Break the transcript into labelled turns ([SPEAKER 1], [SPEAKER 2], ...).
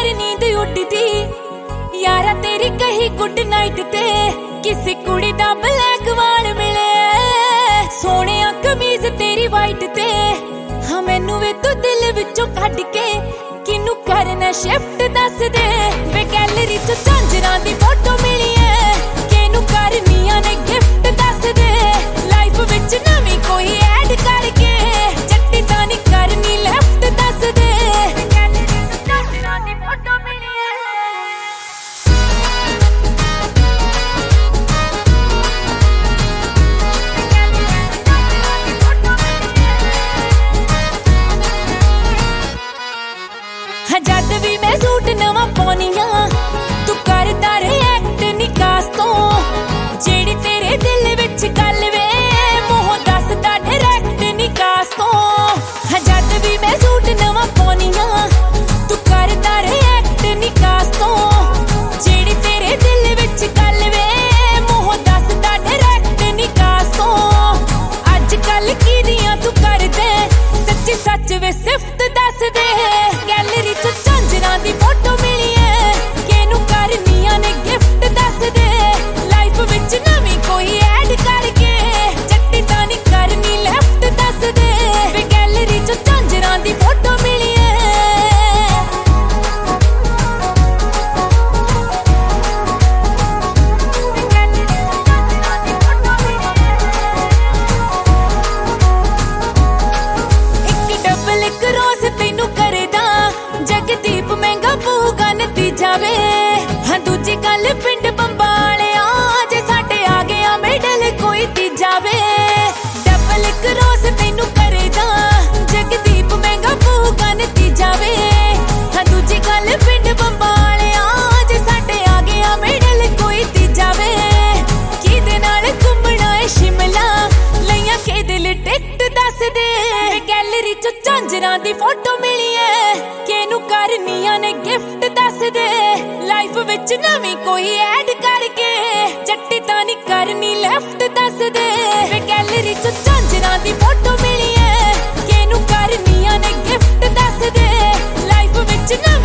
[SPEAKER 1] बार नींद उड़दी यारा तेरी कही गुड नाइट ते किसी कुड़ी दा ब्लैक वाल मिले सोने कमीज तेरी वाइट ते हाँ मैनू वे तू दिल विचों कढ के किनू करना शिफ्ट दस दे वे गैलरी चों झांजरां दी फोटो मिली है किनू करनियां ने गिफ्ट दस दे लाइफ विच नवीं कोई ऐड करके जट्टी तां नहीं करनी लेफ्ट दस दे गैलरी चों झांजरां दी फोटो मिली है जद भी मैं सूट नवा पाउनी तू करदा रिएक्ट निकास तो जेड़ी तेरे दिल विच गल वे मूंह दसदा डायरेक्ट निकास तो जद भी मैं सूट नवा पाउनी तू करदा रिएक्ट निकास तो जेड़ी तेरे दिल विच गल वे मूंह दसदा डायरेक्ट निकास तो अजकल की दियां तू कर दे सच्ची सच वे सिफत दस दे गैलरी चों झांजरां दी फोटो मिली है किनू करनियां ने गिफ्ट दस दे लाइफ विच नवीं कोई ऐड करके जट्टी तां नहीं करनी लेफ्ट दस दे वे गैलरी चों झांजरां दी फोटो मिली है एक डबल एक रोज तैनू करदा जगदीप महंगा पऊगा नतीजा वे हाँ दूजी गल पिंड बंबालिया जे साडे आ गया मेडल कोई तीजा वे डबल एक रोज तैनू करेदा जगदीप महंगा पऊगा नतीजा वे हाँ दूजी गल पिंड बंबालिया जे साडे आ गया मेडल कोई तीजा वे किदे नाल घुमना है शिमला लइयां किदे लई टिकट दस दे गैलरी चों झांजरां दी फोटो मिली है किनू करनियां ने गिफ्ट दस दे लाइफ विच नवीं कोई ऐड करके जट्टी तां नहीं करनी लेफ्ट दस दे वे गैलरी चों झांजरां दी फोटो मिली है किनू करनियां ने गिफ्ट दस दे लाइफ विच नवीं